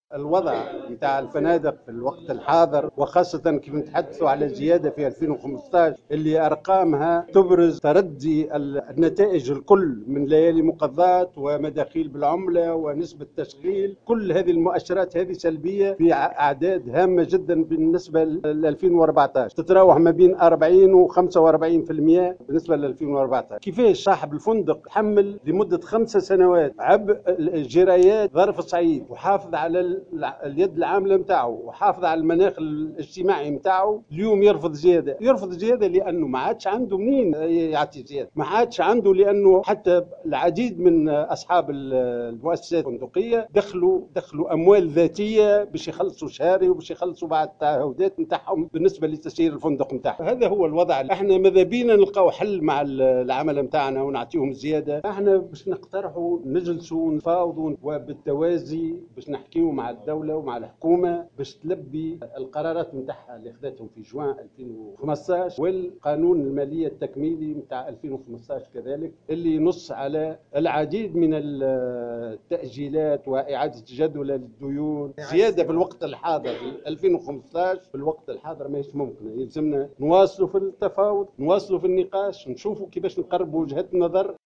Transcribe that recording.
الوضع نتاع الفنادق في الوقت الحاضر، وخاصة كيف نتحدثوا على زيادة في 2015 اللي أرقامها تبرز تردي النتائج الكل من ليالي مقضات ومداخيل بالعملة ونسبة تشغيل. كل هذه المؤشرات هذه سلبية في أعداد هامة جدا بالنسبة ل 2014، تتراوح ما بين 40 و 45% بالنسبة ل 2014. كيفاش صاحب الفندق تحمل لمدة 5 سنوات عبء الجرايات ظرف الصعيد وحافظ على اليد العامله نتاعو وحافظ على المناخ الاجتماعي نتاعو، اليوم يرفض زياده؟ يرفض زياده لانه ما عادش عنده منين يعطي زياده، ما عادش عنده، لانه حتى العديد من اصحاب المؤسسات الفندقيه دخلوا اموال ذاتيه باش يخلصوا شهري وباش يخلصوا بعض التعهدات نتاعهم بالنسبه لتسيير الفندق نتاعهم. هذا هو الوضع. احنا ماذا بينا نلقاو حل مع العمل نتاعنا ونعطيهم زياده. احنا باش نقترحوا نجلسوا نفاوضوا وبالتوازي باش نحكيوا مع الدولة ومع الحكومة باش تلبي القرارات نتاعها اللي خذتهم في جوان 2015 والقانون المالية التكميلي نتاع 2015 كذلك، اللي ينص على العديد من التأجيلات وإعادة جدول للديون. زيادة في الوقت الحاضر 2015 في الوقت الحاضر ماهيش ممكنة. يلزمنا نواصلوا في التفاوض، نواصلوا في النقاش، نشوفوا كيفاش نقربوا وجهة النظر.